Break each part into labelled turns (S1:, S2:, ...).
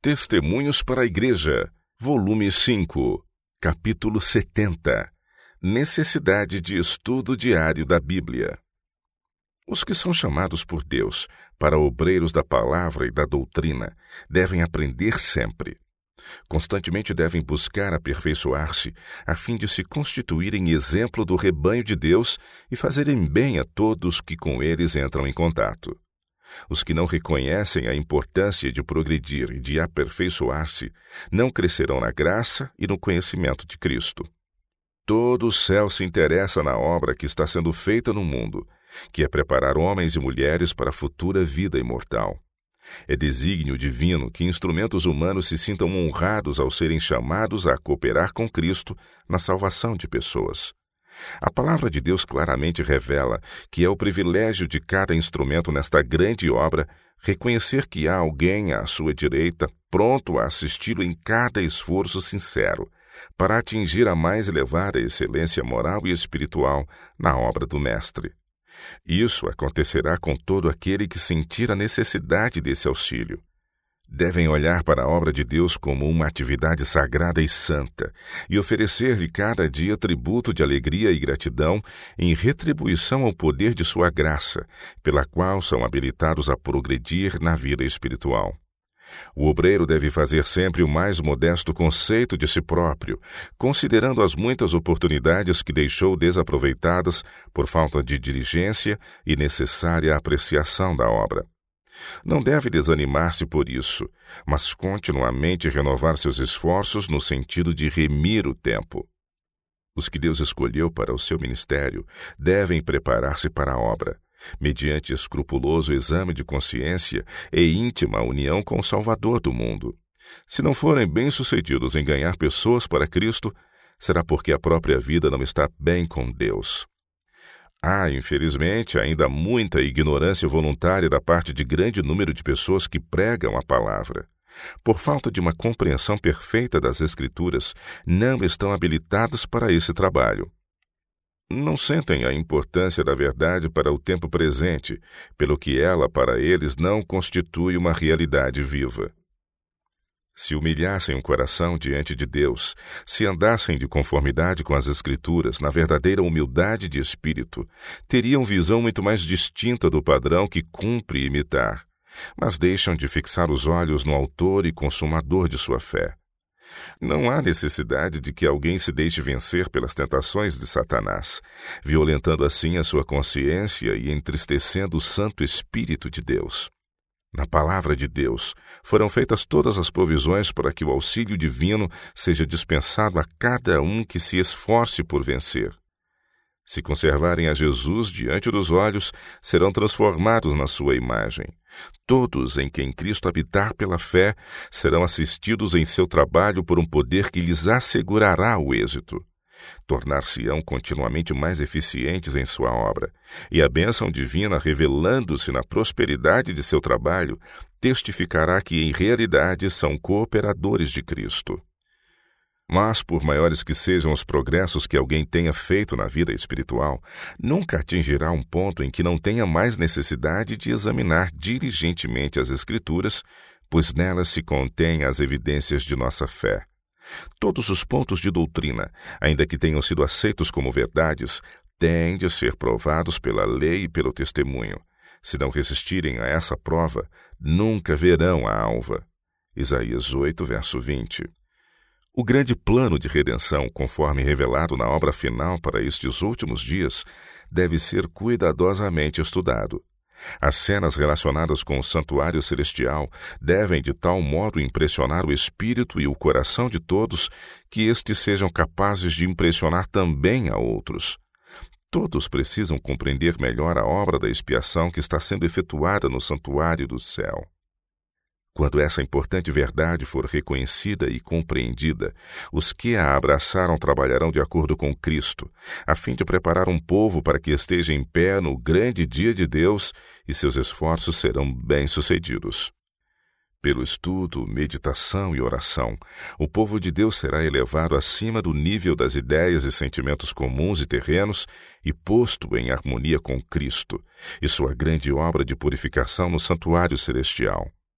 S1: Testemunhos para a Igreja, volume 5, capítulo 70. Necessidade de estudo diário da Bíblia. Os que são chamados por Deus para obreiros da palavra e da doutrina devem aprender sempre. Constantemente devem buscar aperfeiçoar-se, a fim de se constituírem exemplo do rebanho de Deus e fazerem bem a todos que com eles entram em contato. Os que não reconhecem a importância de progredir e de aperfeiçoar-se não crescerão na graça e no conhecimento de Cristo. Todo o céu se interessa na obra que está sendo feita no mundo, que é preparar homens e mulheres para a futura vida imortal. É desígnio divino que instrumentos humanos se sintam honrados ao serem chamados a cooperar com Cristo na salvação de pessoas. A palavra de Deus claramente revela que é o privilégio de cada instrumento nesta grande obra reconhecer que há alguém à sua direita pronto a assisti-lo em cada esforço sincero para atingir a mais elevada excelência moral e espiritual na obra do Mestre. Isso acontecerá com todo aquele que sentir a necessidade desse auxílio. Devem olhar para a obra de Deus como uma atividade sagrada e santa e oferecer-lhe cada dia tributo de alegria e gratidão em retribuição ao poder de sua graça, pela qual são habilitados a progredir na vida espiritual. O obreiro deve fazer sempre o mais modesto conceito de si próprio, considerando as muitas oportunidades que deixou desaproveitadas por falta de diligência e necessária apreciação da obra. Não deve desanimar-se por isso, mas continuamente renovar seus esforços no sentido de remir o tempo. Os que Deus escolheu para o seu ministério devem preparar-se para a obra, mediante escrupuloso exame de consciência e íntima união com o Salvador do mundo. Se não forem bem-sucedidos em ganhar pessoas para Cristo, será porque a própria vida não está bem com Deus. Há, infelizmente, ainda muita ignorância voluntária da parte de grande número de pessoas que pregam a palavra. Por falta de uma compreensão perfeita das Escrituras, não estão habilitados para esse trabalho. Não sentem a importância da verdade para o tempo presente, pelo que ela, para eles, não constitui uma realidade viva. Se humilhassem o coração diante de Deus, se andassem de conformidade com as Escrituras, na verdadeira humildade de espírito, teriam visão muito mais distinta do padrão que cumpre imitar, mas deixam de fixar os olhos no autor e consumador de sua fé. Não há necessidade de que alguém se deixe vencer pelas tentações de Satanás, violentando assim a sua consciência e entristecendo o Santo Espírito de Deus. Na palavra de Deus, foram feitas todas as provisões para que o auxílio divino seja dispensado a cada um que se esforce por vencer. Se conservarem a Jesus diante dos olhos, serão transformados na sua imagem. Todos em quem Cristo habitar pela fé serão assistidos em seu trabalho por um poder que lhes assegurará o êxito. Tornar-se-ão continuamente mais eficientes em sua obra, e a bênção divina, revelando-se na prosperidade de seu trabalho, testificará que em realidade são cooperadores de Cristo. Mas, por maiores que sejam os progressos que alguém tenha feito na vida espiritual, nunca atingirá um ponto em que não tenha mais necessidade de examinar diligentemente as Escrituras, pois nelas se contêm as evidências de nossa fé. Todos os pontos de doutrina, ainda que tenham sido aceitos como verdades, têm de ser provados pela lei e pelo testemunho. Se não resistirem a essa prova, nunca verão a alva. Isaías 8, verso 20. O grande plano de redenção, conforme revelado na obra final para estes últimos dias, deve ser cuidadosamente estudado. As cenas relacionadas com o santuário celestial devem de tal modo impressionar o espírito e o coração de todos que estes sejam capazes de impressionar também a outros. Todos precisam compreender melhor a obra da expiação que está sendo efetuada no santuário do céu. Quando essa importante verdade for reconhecida e compreendida, os que a abraçaram trabalharão de acordo com Cristo, a fim de preparar um povo para que esteja em pé no grande dia de Deus, e seus esforços serão bem-sucedidos. Pelo estudo, meditação e oração, o povo de Deus será elevado acima do nível das ideias e sentimentos comuns e terrenos e posto em harmonia com Cristo e sua grande obra de purificação no santuário celestial.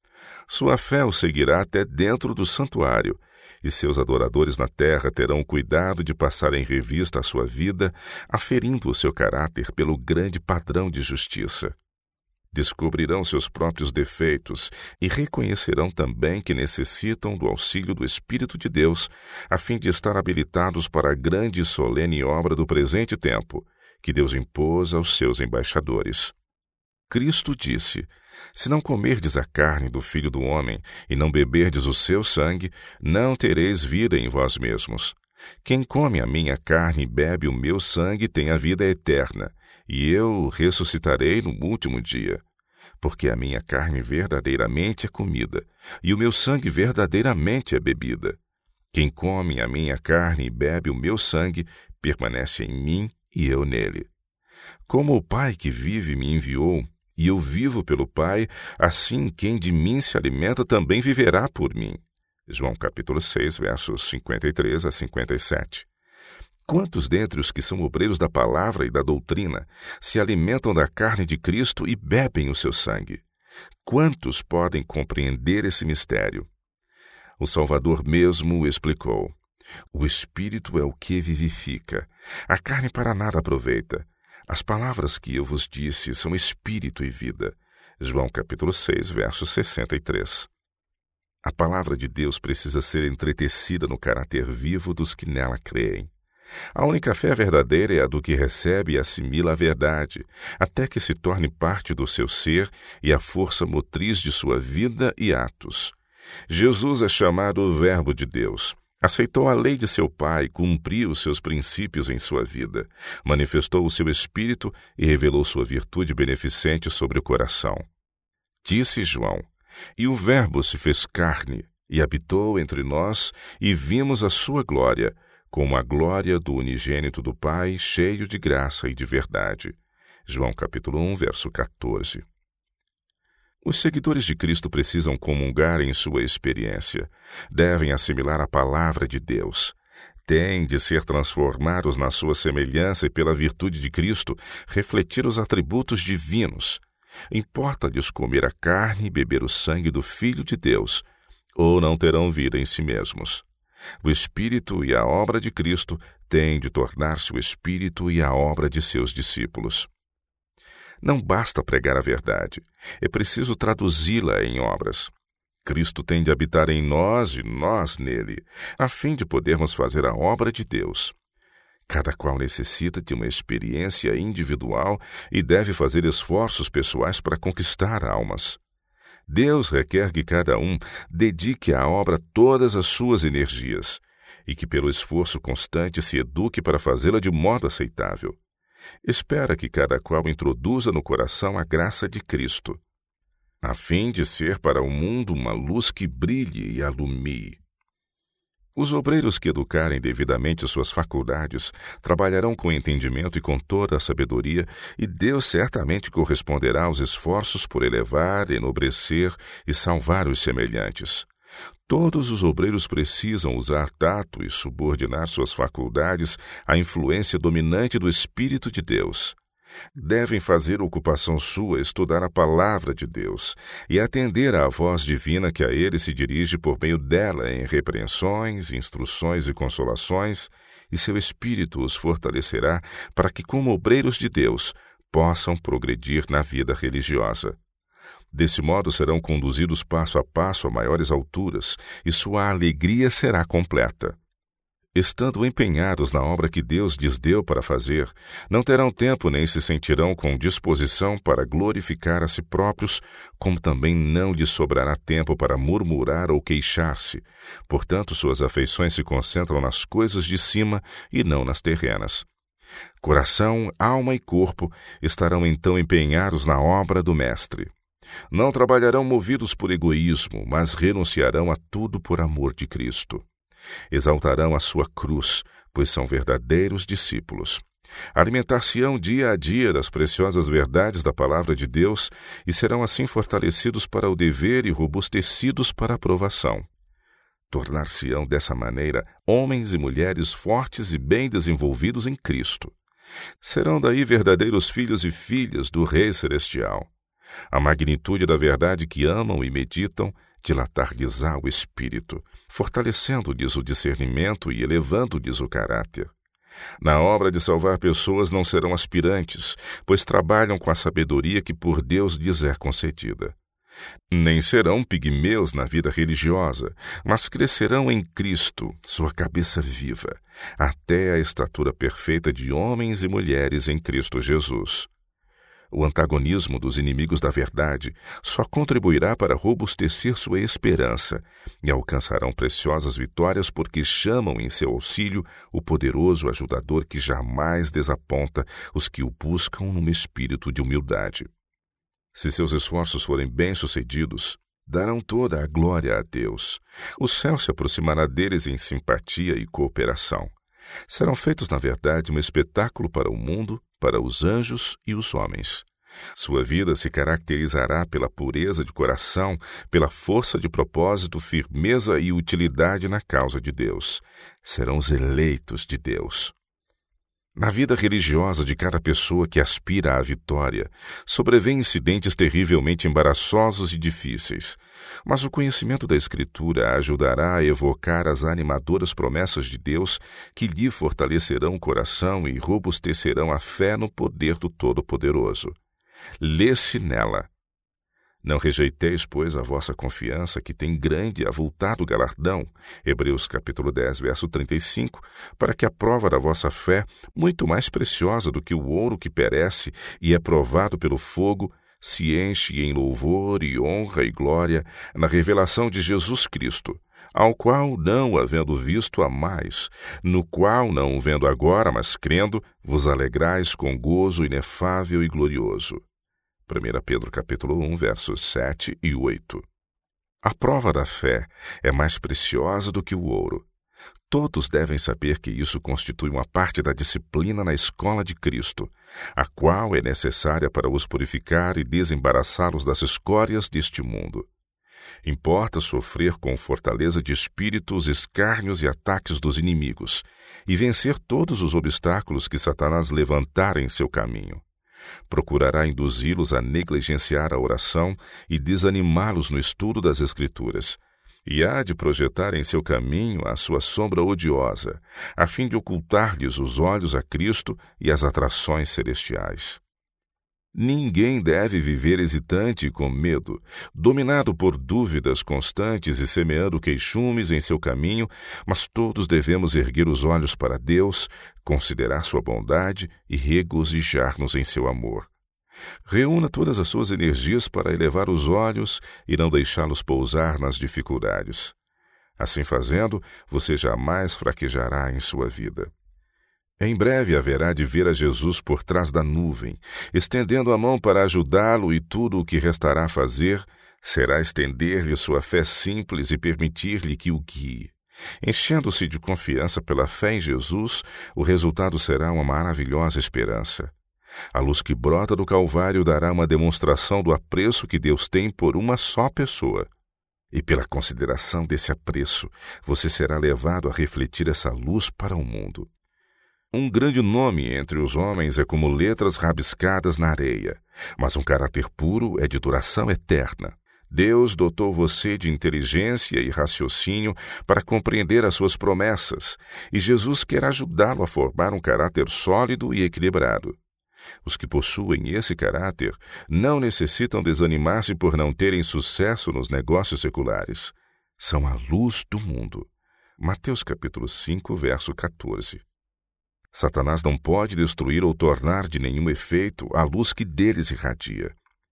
S1: Sua fé o seguirá até dentro do santuário, e seus adoradores na terra terão cuidado de passar em revista a sua vida, aferindo o seu caráter pelo grande padrão de justiça. Descobrirão seus próprios defeitos e reconhecerão também que necessitam do auxílio do Espírito de Deus, a fim de estar habilitados para a grande e solene obra do presente tempo, que Deus impôs aos seus embaixadores. Cristo disse: se não comerdes a carne do Filho do Homem e não beberdes o seu sangue, não tereis vida em vós mesmos. Quem come a minha carne e bebe o meu sangue tem a vida eterna, e eu o ressuscitarei no último dia. Porque a minha carne verdadeiramente é comida, e o meu sangue verdadeiramente é bebida. Quem come a minha carne e bebe o meu sangue, permanece em mim e eu nele. Como o Pai que vive me enviou, e eu vivo pelo Pai, assim quem de mim se alimenta também viverá por mim. João capítulo 6, versos 53 a 57. Quantos dentre os que são obreiros da palavra e da doutrina se alimentam da carne de Cristo e bebem o seu sangue? Quantos podem compreender esse mistério? O Salvador mesmo o explicou. O Espírito é o que vivifica. A carne para nada aproveita. As palavras que eu vos disse são espírito e vida. João capítulo 6, verso 63. A palavra de Deus precisa ser entretecida no caráter vivo dos que nela creem. A única fé verdadeira é a do que recebe e assimila a verdade, até que se torne parte do seu ser e a força motriz de sua vida e atos. Jesus é chamado o Verbo de Deus. Aceitou a lei de seu Pai, cumpriu os seus princípios em sua vida, manifestou o seu Espírito e revelou sua virtude beneficente sobre o coração. Disse João: e o Verbo se fez carne e habitou entre nós, e vimos a sua glória, como a glória do unigênito do Pai, cheio de graça e de verdade. João capítulo 1, verso 14. Os seguidores de Cristo precisam comungar em sua experiência. Devem assimilar a palavra de Deus. Têm de ser transformados na sua semelhança e, pela virtude de Cristo, refletir os atributos divinos. Importa-lhes comer a carne e beber o sangue do Filho de Deus, ou não terão vida em si mesmos. O Espírito e a obra de Cristo têm de tornar-se o Espírito e a obra de seus discípulos. Não basta pregar a verdade, é preciso traduzi-la em obras. Cristo tem de habitar em nós e nós nele, a fim de podermos fazer a obra de Deus. Cada qual necessita de uma experiência individual e deve fazer esforços pessoais para conquistar almas. Deus requer que cada um dedique à obra todas as suas energias e que, pelo esforço constante, se eduque para fazê-la de modo aceitável. Espera que cada qual introduza no coração a graça de Cristo, a fim de ser para o mundo uma luz que brilhe e alumie. Os obreiros que educarem devidamente suas faculdades trabalharão com entendimento e com toda a sabedoria, e Deus certamente corresponderá aos esforços por elevar, enobrecer e salvar os semelhantes. Todos os obreiros precisam usar tato e subordinar suas faculdades à influência dominante do Espírito de Deus. Devem fazer ocupação sua estudar a palavra de Deus e atender à voz divina que a ele se dirige por meio dela em repreensões, instruções e consolações, e seu Espírito os fortalecerá para que, como obreiros de Deus, possam progredir na vida religiosa. Desse modo serão conduzidos passo a passo a maiores alturas, e sua alegria será completa. Estando empenhados na obra que Deus lhes deu para fazer, não terão tempo nem se sentirão com disposição para glorificar a si próprios, como também não lhes sobrará tempo para murmurar ou queixar-se. Portanto, suas afeições se concentram nas coisas de cima e não nas terrenas. Coração, alma e corpo estarão então empenhados na obra do Mestre. Não trabalharão movidos por egoísmo, mas renunciarão a tudo por amor de Cristo. Exaltarão a sua cruz, pois são verdadeiros discípulos. Alimentar-se-ão dia a dia das preciosas verdades da palavra de Deus e serão assim fortalecidos para o dever e robustecidos para a provação. Tornar-se-ão dessa maneira homens e mulheres fortes e bem desenvolvidos em Cristo. Serão daí verdadeiros filhos e filhas do Rei Celestial. A magnitude da verdade que amam e meditam dilatar-lhes-á o espírito, fortalecendo-lhes o discernimento e elevando-lhes o caráter. Na obra de salvar pessoas não serão aspirantes, pois trabalham com a sabedoria que por Deus lhes é concedida. Nem serão pigmeus na vida religiosa, mas crescerão em Cristo, sua cabeça viva, até a estatura perfeita de homens e mulheres em Cristo Jesus. O antagonismo dos inimigos da verdade só contribuirá para robustecer sua esperança e alcançarão preciosas vitórias porque chamam em seu auxílio o poderoso ajudador que jamais desaponta os que o buscam num espírito de humildade. Se seus esforços forem bem-sucedidos, darão toda a glória a Deus. O céu se aproximará deles em simpatia e cooperação. Serão feitos, na verdade, um espetáculo para o mundo, para os anjos e os homens. Sua vida se caracterizará pela pureza de coração, pela força de propósito, firmeza e utilidade na causa de Deus. Serão os eleitos de Deus. Na vida religiosa de cada pessoa que aspira à vitória, sobrevêm incidentes terrivelmente embaraçosos e difíceis, mas o conhecimento da Escritura a ajudará a evocar as animadoras promessas de Deus que lhe fortalecerão o coração e robustecerão a fé no poder do Todo-Poderoso. Lê-se nela: Não rejeiteis, pois, a vossa confiança, que tem grande e avultado galardão, Hebreus capítulo 10, verso 35, para que a prova da vossa fé, muito mais preciosa do que o ouro que perece e é provado pelo fogo, se enche em louvor e honra e glória na revelação de Jesus Cristo, ao qual, não havendo visto, amais, no qual, não vendo agora, mas crendo, vos alegrais com gozo inefável e glorioso. 1 Pedro capítulo 1, versos 7 e 8. A prova da fé é mais preciosa do que o ouro. Todos devem saber que isso constitui uma parte da disciplina na escola de Cristo, a qual é necessária para os purificar e desembaraçá-los das escórias deste mundo. Importa sofrer com fortaleza de espírito os escárnios e ataques dos inimigos e vencer todos os obstáculos que Satanás levantar em seu caminho. Procurará induzi-los a negligenciar a oração e desanimá-los no estudo das Escrituras, e há de projetar em seu caminho a sua sombra odiosa, a fim de ocultar-lhes os olhos a Cristo e as atrações celestiais. Ninguém deve viver hesitante e com medo, dominado por dúvidas constantes e semeando queixumes em seu caminho, mas todos devemos erguer os olhos para Deus, considerar sua bondade e regozijar-nos em seu amor. Reúna todas as suas energias para elevar os olhos e não deixá-los pousar nas dificuldades. Assim fazendo, você jamais fraquejará em sua vida. Em breve haverá de ver a Jesus por trás da nuvem, estendendo a mão para ajudá-lo, e tudo o que restará fazer será estender-lhe sua fé simples e permitir-lhe que o guie. Enchendo-se de confiança pela fé em Jesus, o resultado será uma maravilhosa esperança. A luz que brota do Calvário dará uma demonstração do apreço que Deus tem por uma só pessoa. E pela consideração desse apreço, você será levado a refletir essa luz para o mundo. Um grande nome entre os homens é como letras rabiscadas na areia, mas um caráter puro é de duração eterna. Deus dotou você de inteligência e raciocínio para compreender as suas promessas, e Jesus quer ajudá-lo a formar um caráter sólido e equilibrado. Os que possuem esse caráter não necessitam desanimar-se por não terem sucesso nos negócios seculares. São a luz do mundo. Mateus capítulo 5, verso 14. Satanás não pode destruir ou tornar de nenhum efeito a luz que deles irradia.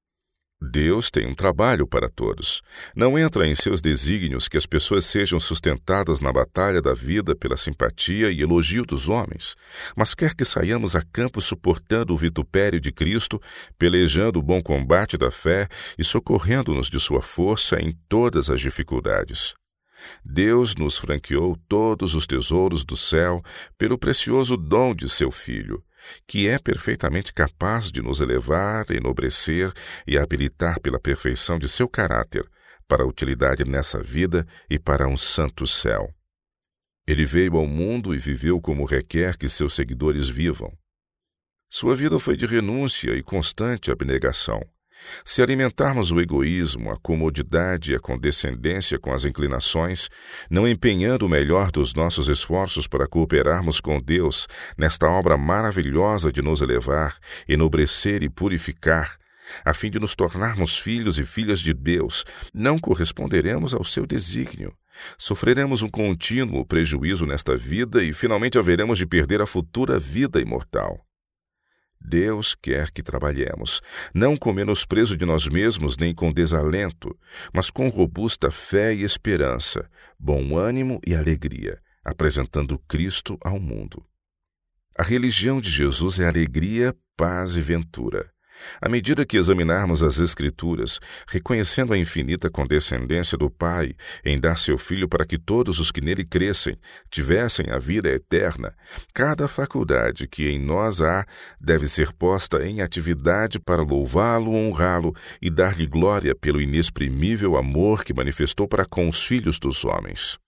S1: Deus tem um trabalho para todos. Não entra em seus desígnios que as pessoas sejam sustentadas na batalha da vida pela simpatia e elogio dos homens, mas quer que saiamos a campo suportando o vitupério de Cristo, pelejando o bom combate da fé e socorrendo-nos de sua força em todas as dificuldades. Deus nos franqueou todos os tesouros do céu pelo precioso dom de seu Filho, que é perfeitamente capaz de nos elevar, enobrecer e habilitar pela perfeição de seu caráter para a utilidade nessa vida e para um santo céu. Ele veio ao mundo e viveu como requer que seus seguidores vivam. Sua vida foi de renúncia e constante abnegação. Se alimentarmos o egoísmo, a comodidade e a condescendência com as inclinações, não empenhando o melhor dos nossos esforços para cooperarmos com Deus nesta obra maravilhosa de nos elevar, enobrecer e purificar, a fim de nos tornarmos filhos e filhas de Deus, não corresponderemos ao seu desígnio. Sofreremos um contínuo prejuízo nesta vida e finalmente haveremos de perder a futura vida imortal. Deus quer que trabalhemos, não com menosprezo de nós mesmos nem com desalento, mas com robusta fé e esperança, bom ânimo e alegria, apresentando Cristo ao mundo. A religião de Jesus é alegria, paz e ventura. À medida que examinarmos as Escrituras, reconhecendo a infinita condescendência do Pai em dar seu Filho para que todos os que nele crescem tivessem a vida eterna, cada faculdade que em nós há deve ser posta em atividade para louvá-lo, honrá-lo e dar-lhe glória pelo inexprimível amor que manifestou para com os filhos dos homens.